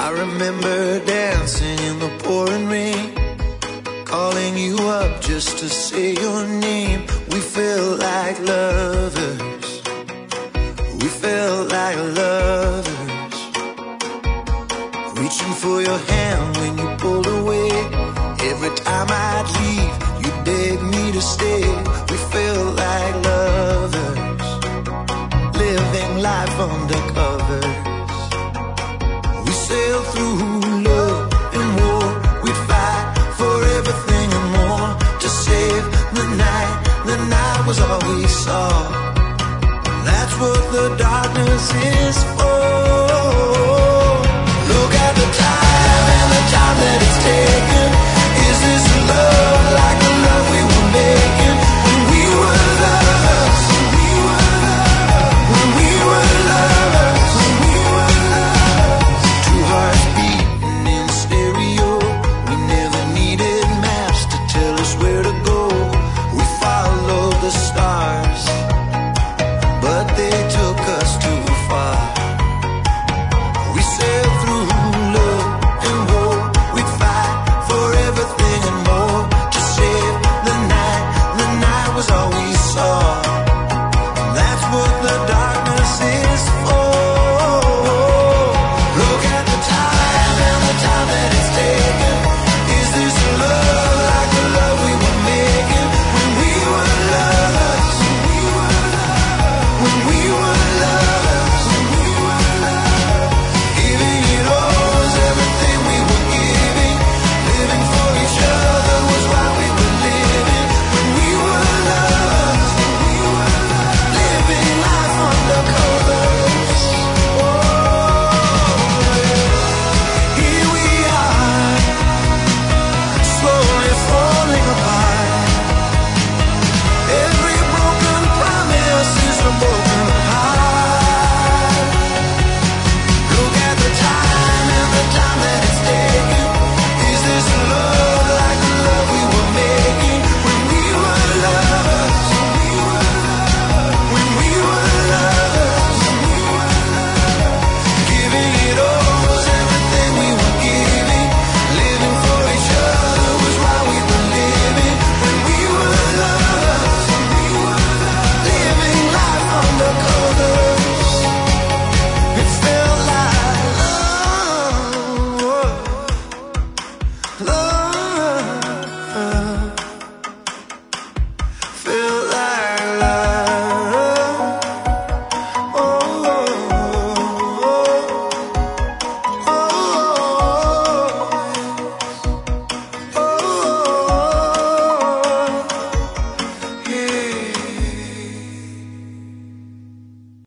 I remember dancing in the pouring rain, calling you up just to say your name. We felt like lovers, we felt like lovers, reaching for your hand when you pulled away. Every time I'd leave, you begged me to stay. We felt like lovers, living life undercover. We sailed through love and war, we'd fight for everything and more to save the night. The night was all we saw. That's what the darkness is for.